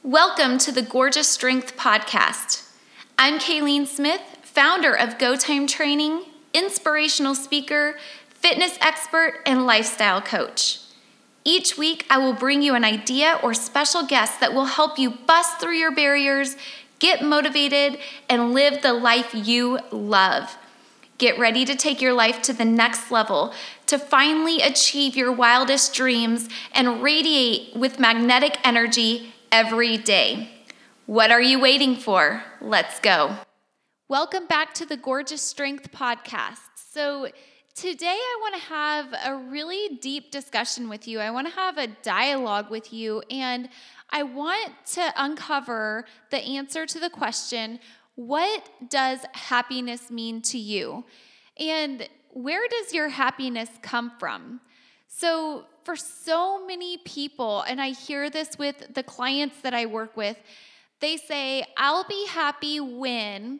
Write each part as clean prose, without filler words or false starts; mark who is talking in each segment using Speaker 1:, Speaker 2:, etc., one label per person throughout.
Speaker 1: Welcome to the Gorgeous Strength Podcast. I'm Kayleen Smith, founder of Go Time Training, inspirational speaker, fitness expert, and lifestyle coach. Each week, I will bring you an idea or special guest that will help you bust through your barriers, get motivated, and live the life you love. Get ready to take your life to the next level, to finally achieve your wildest dreams and radiate with magnetic energy every day. What are you waiting for? Let's go. Welcome back to the Gorgeous Strength Podcast. So today I want to have a really deep discussion with you. I want to have a dialogue with you, and I want to uncover the answer to the question, what does happiness mean to you? And where does your happiness come from? So for so many people, and I hear this with the clients that I work with, they say, I'll be happy when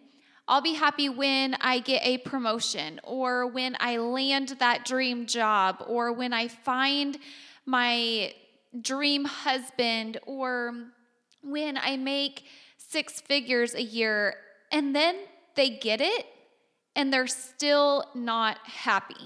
Speaker 1: I get a promotion, or when I land that dream job, or when I find my dream husband, or when I make 6 figures a year. And then they get it, and they're still not happy.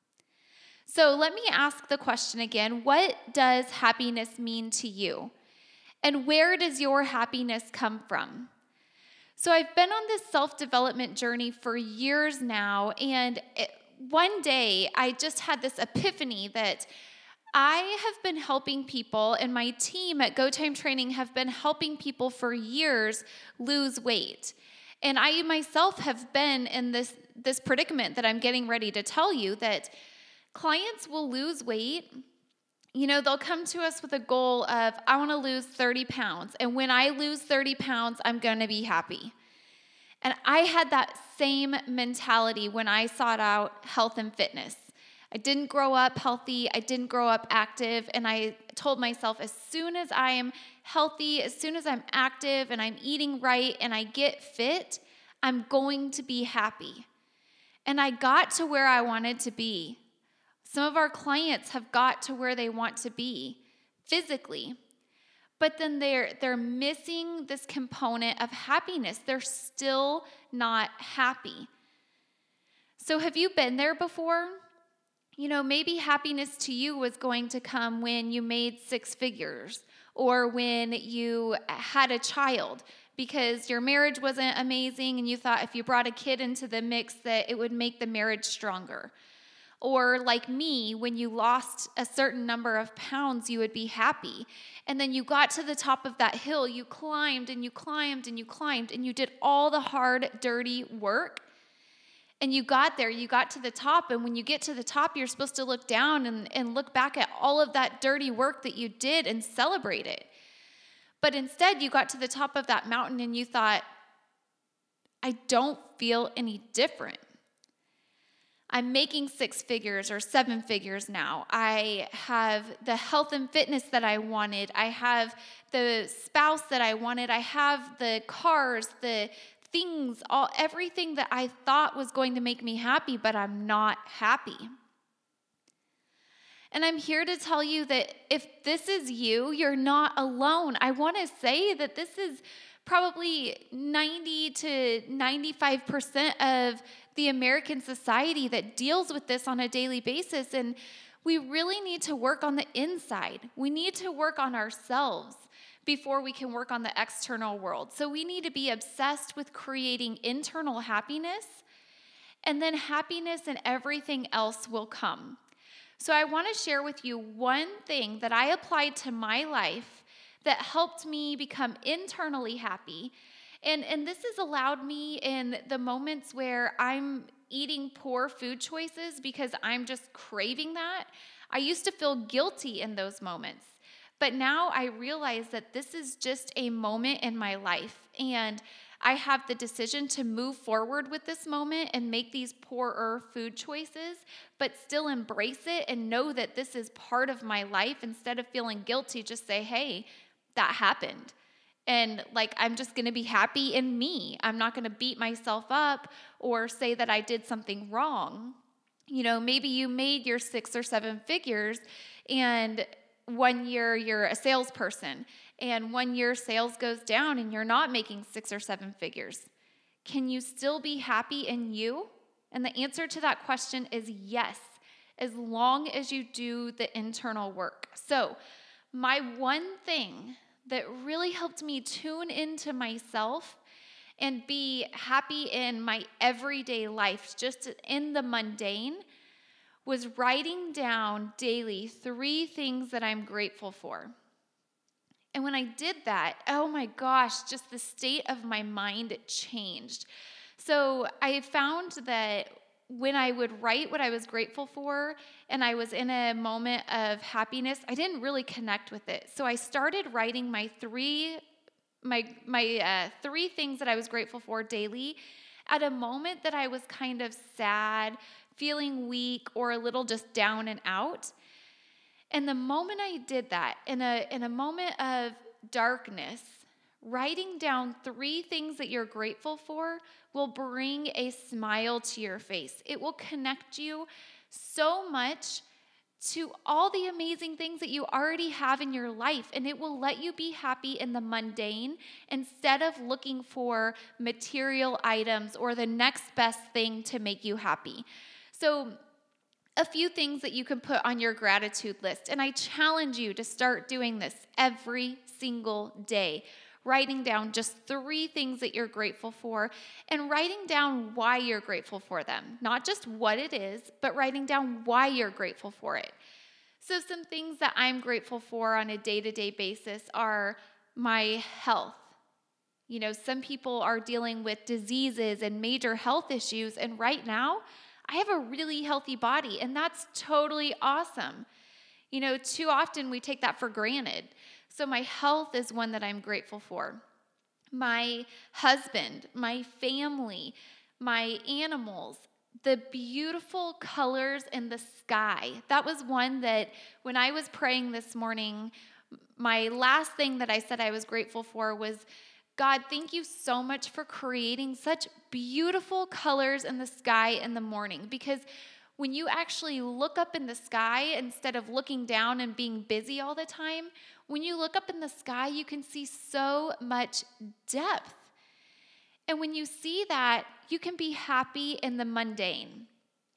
Speaker 1: So let me ask the question again. What does happiness mean to you? And where does your happiness come from? So I've been on this self-development journey for years now, and one day I just had this epiphany that I have been helping people, and my team at Go Time Training have been helping people for years lose weight. And I myself have been in this predicament that I'm getting ready to tell you, that clients will lose weight. You know, they'll come to us with a goal of, I want to lose 30 pounds. And when I lose 30 pounds, I'm going to be happy. And I had that same mentality when I sought out health and fitness. I didn't grow up healthy. I didn't grow up active. And I told myself, as soon as I am healthy, as soon as I'm active and I'm eating right and I get fit, I'm going to be happy. And I got to where I wanted to be. Some of our clients have got to where they want to be physically, but then they're missing this component of happiness. They're still not happy. So have you been there before? You know, maybe happiness to you was going to come when you made 6 figures, or when you had a child, because your marriage wasn't amazing and you thought if you brought a kid into the mix that it would make the marriage stronger. Or like me, when you lost a certain number of pounds, you would be happy. And then you got to the top of that hill, you climbed and you climbed and you climbed, and you did all the hard, dirty work. And you got there, you got to the top, and when you get to the top, you're supposed to look down and look back at all of that dirty work that you did and celebrate it. But instead, you got to the top of that mountain and you thought, I don't feel any different. I'm making 6 figures or 7 figures now. I have the health and fitness that I wanted. I have the spouse that I wanted. I have the cars, the things, everything that I thought was going to make me happy, but I'm not happy. And I'm here to tell you that if this is you, you're not alone. I want to say that this is probably 90 to 95% of the American society that deals with this on a daily basis. And we really need to work on the inside. We need to work on ourselves before we can work on the external world. So we need to be obsessed with creating internal happiness, and then happiness and everything else will come. So I want to share with you one thing that I applied to my life that helped me become internally happy. And this has allowed me in the moments where I'm eating poor food choices because I'm just craving that. I used to feel guilty in those moments. But now I realize that this is just a moment in my life, and I have the decision to move forward with this moment and make these poorer food choices, but still embrace it and know that this is part of my life. Instead of feeling guilty, just say, hey, that happened. And I'm just going to be happy in me. I'm not going to beat myself up or say that I did something wrong. You know, maybe you made your 6 or 7 figures and one year you're a salesperson and 1 year sales goes down and you're not making 6 or 7 figures. Can you still be happy in you? And the answer to that question is yes, as long as you do the internal work. So my one thing that really helped me tune into myself and be happy in my everyday life, just in the mundane, was writing down daily 3 things that I'm grateful for. And when I did that, oh my gosh, just the state of my mind changed. So I found that when I would write what I was grateful for and I was in a moment of happiness, I didn't really connect with it. So I started writing my 3 things that I was grateful for daily at a moment that I was kind of sad, feeling weak, or a little just down and out. And the moment I did that, in a moment of darkness, writing down 3 things that you're grateful for will bring a smile to your face. It will connect you so much to all the amazing things that you already have in your life, and it will let you be happy in the mundane instead of looking for material items or the next best thing to make you happy. So a few things that you can put on your gratitude list, and I challenge you to start doing this every single day. Writing down just 3 things that you're grateful for and writing down why you're grateful for them. Not just what it is, but writing down why you're grateful for it. So some things that I'm grateful for on a day-to-day basis are my health. You know, some people are dealing with diseases and major health issues, and right now, I have a really healthy body, and that's totally awesome. You know, too often we take that for granted. So my health is one that I'm grateful for. My husband, my family, my animals, the beautiful colors in the sky. That was one that when I was praying this morning, my last thing that I said I was grateful for was, God, thank you so much for creating such beautiful colors in the sky in the morning. Because when you actually look up in the sky instead of looking down and being busy all the time, when you look up in the sky, you can see so much depth. And when you see that, you can be happy in the mundane.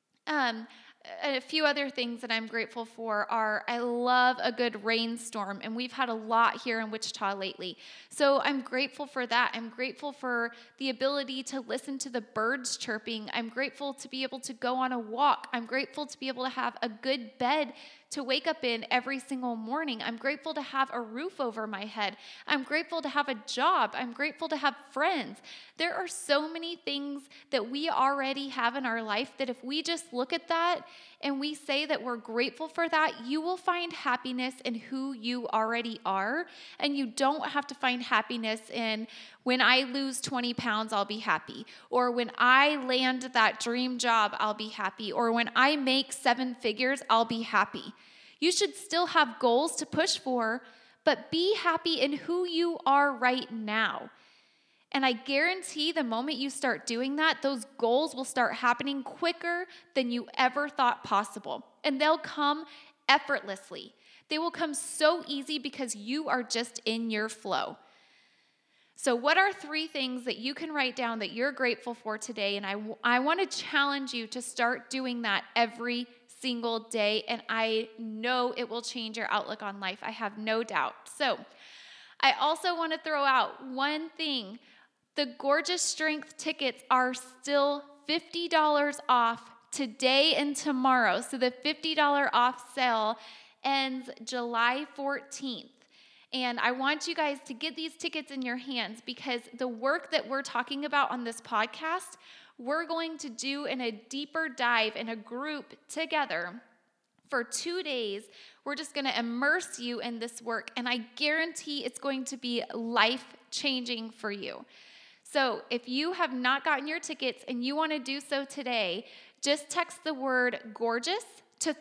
Speaker 1: A few other things that I'm grateful for are I love a good rainstorm, and we've had a lot here in Wichita lately. So I'm grateful for that. I'm grateful for the ability to listen to the birds chirping. I'm grateful to be able to go on a walk. I'm grateful to be able to have a good bed to wake up in every single morning. I'm grateful to have a roof over my head. I'm grateful to have a job. I'm grateful to have friends. There are so many things that we already have in our life that if we just look at that and we say that we're grateful for that, you will find happiness in who you already are. And you don't have to find happiness in when I lose 20 pounds, I'll be happy. Or when I land that dream job, I'll be happy. Or when I make 7 figures, I'll be happy. You should still have goals to push for, but be happy in who you are right now. And I guarantee the moment you start doing that, those goals will start happening quicker than you ever thought possible. And they'll come effortlessly. They will come so easy because you are just in your flow. So what are 3 things that you can write down that you're grateful for today? And I want to challenge you to start doing that every single day. And I know it will change your outlook on life. I have no doubt. So I also want to throw out one thing. The Gorgeous Strength tickets are still $50 off today and tomorrow. So the $50 off sale ends July 14th. And I want you guys to get these tickets in your hands because the work that we're talking about on this podcast, we're going to do in a deeper dive in a group together for 2 days. We're just going to immerse you in this work, and I guarantee it's going to be life-changing for you. So if you have not gotten your tickets and you want to do so today, just text the word gorgeous to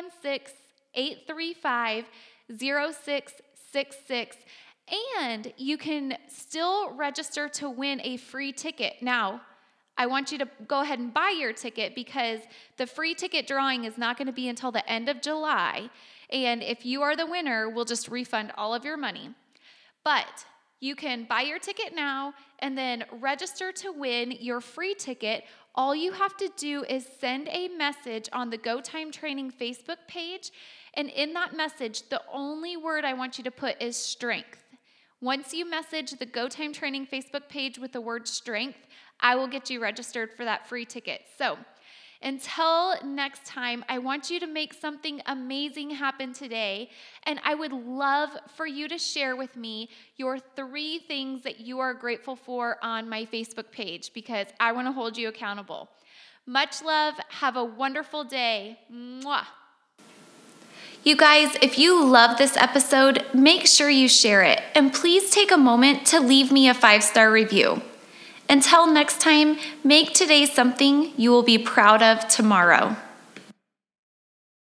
Speaker 1: 316-835-0666, and you can still register to win a free ticket. Now, I want you to go ahead and buy your ticket because the free ticket drawing is not going to be until the end of July. And if you are the winner, we'll just refund all of your money. But you can buy your ticket now and then register to win your free ticket. All you have to do is send a message on the Go Time Training Facebook page. And in that message, the only word I want you to put is strength. Once you message the Go Time Training Facebook page with the word strength, I will get you registered for that free ticket. So until next time, I want you to make something amazing happen today, and I would love for you to share with me your 3 things that you are grateful for on my Facebook page, because I want to hold you accountable. Much love. Have a wonderful day. Mwah. You guys, if you love this episode, make sure you share it, and please take a moment to leave me a 5-star review. Until next time, make today something you will be proud of tomorrow.